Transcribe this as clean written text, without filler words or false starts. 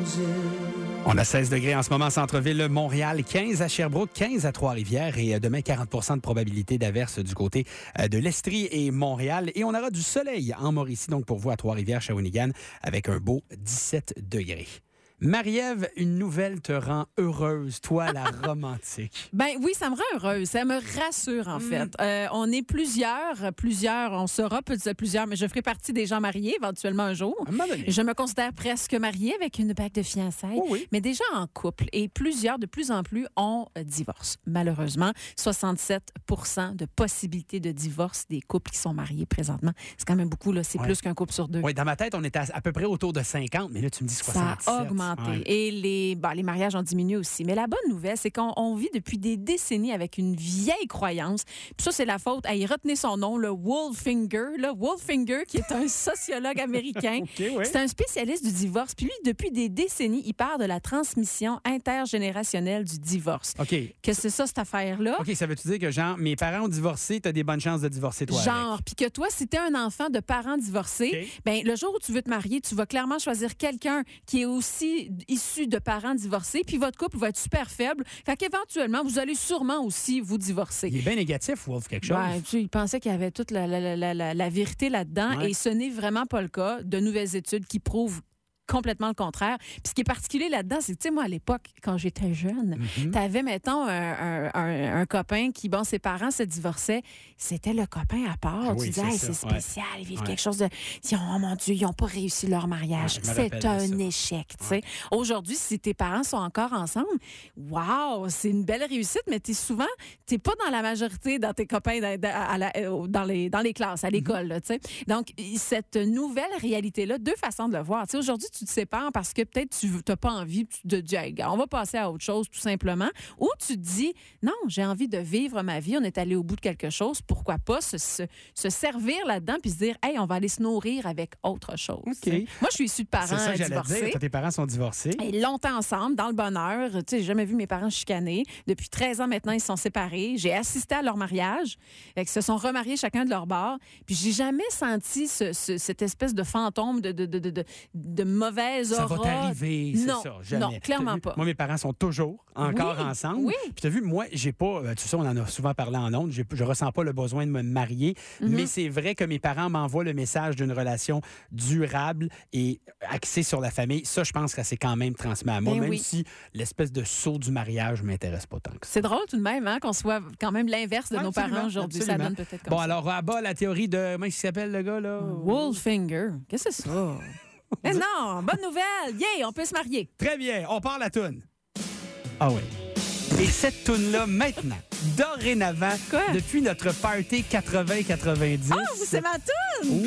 On a 16 degrés en ce moment, centre-ville Montréal, 15 à Sherbrooke, 15 à Trois-Rivières et demain, 40 de probabilité d'averse du côté de l'Estrie et Montréal. Et on aura du soleil en Mauricie, donc pour vous à Trois-Rivières, Shawinigan, avec un beau 17 degrés. Marie-Ève, une nouvelle te rend heureuse, toi, la romantique. Ben oui, ça me rend heureuse. Ça me rassure, en fait. On est plusieurs, on sera peut-être plusieurs, mais je ferai partie des gens mariés éventuellement un jour. À un moment donné. Je me considère presque mariée avec une bague de fiançailles, mais déjà en couple. Et plusieurs, de plus en plus, on divorce. Malheureusement, 67% de possibilités de divorce des couples qui sont mariés présentement. C'est quand même beaucoup, là. C'est plus qu'un couple sur deux. Oui, dans ma tête, on était à peu près autour de 50, mais là, tu me dis 67. Ça a augmenté. Ouais. Et les mariages ont diminué aussi. Mais la bonne nouvelle, c'est qu'on vit depuis des décennies avec une vieille croyance. Puis ça, c'est la faute. Il retenait son nom, le Wolfinger. Wolfinger, qui est un sociologue américain. C'est un spécialiste du divorce. Puis lui, depuis des décennies, il parle de la transmission intergénérationnelle du divorce. Qu'est-ce que c'est ça, cette affaire-là? Ça veut-tu dire que, genre, mes parents ont divorcé, t'as des bonnes chances de divorcer, toi? Genre, puis que toi, si t'es un enfant de parents divorcés, ben le jour où tu veux te marier, tu vas clairement choisir quelqu'un qui est aussi issu de parents divorcés, puis votre couple va être super faible. Fait qu'éventuellement, vous allez sûrement aussi vous divorcer. Il est bien négatif, Wolf, quelque chose. Il pensait qu'il y avait toute la vérité là-dedans, et ce n'est vraiment pas le cas. De nouvelles études qui prouvent complètement le contraire. Puis ce qui est particulier là-dedans, c'est que, tu sais, moi, à l'époque, quand j'étais jeune, t'avais, mettons, un copain qui, bon, ses parents se divorçaient. C'était le copain à part. Tu disais, c'est spécial, ils vivent quelque chose de... Oh mon Dieu, ils n'ont pas réussi leur mariage. C'est un échec, tu sais. Aujourd'hui, si tes parents sont encore ensemble, wow, c'est une belle réussite, mais t'es pas dans la majorité dans tes copains dans les classes, à l'école, tu sais. Donc, cette nouvelle réalité-là, deux façons de le voir. Tu sais, aujourd'hui, tu te sépares parce que peut-être tu n'as pas envie de dire, hey, on va passer à autre chose tout simplement. Ou tu te dis, non, j'ai envie de vivre ma vie, on est allé au bout de quelque chose, pourquoi pas se servir là-dedans puis se dire, hey, on va aller se nourrir avec autre chose. Moi, je suis issue de parents divorcés. C'est ça que j'allais dire, tes parents sont divorcés. Et longtemps ensemble, dans le bonheur. Tu sais, j'ai jamais vu mes parents chicaner. Depuis 13 ans maintenant, ils sont séparés. J'ai assisté à leur mariage. Ils se sont remariés chacun de leur bord. Puis j'ai jamais senti cette espèce de fantôme de mauvaise aura. Ça va t'arriver, c'est ça. Jamais. Non, clairement pas. Moi, mes parents sont toujours encore ensemble. Oui. Puis t'as vu, moi, j'ai pas... Tu sais, on en a souvent parlé en ondes. Je ressens pas le besoin de me marier. Mais c'est vrai que mes parents m'envoient le message d'une relation durable et axée sur la famille. Ça, je pense que c'est quand même transmis à moi. Même si l'espèce de saut du mariage m'intéresse pas tant que ça. C'est drôle tout de même, hein, qu'on soit quand même l'inverse de nos parents aujourd'hui. Ça donne peut-être comme ça. Bon, alors, à bas, la théorie de... Comment il s'appelle, le gars, là? Wolfinger. Qu'est-ce que c'est ça? Mais non, bonne nouvelle! Yeah, on peut se marier. Très bien, on part la toune. Ah oui. Et cette toune-là, maintenant, dorénavant, depuis notre party 80-90... Oh, c'est ma toune!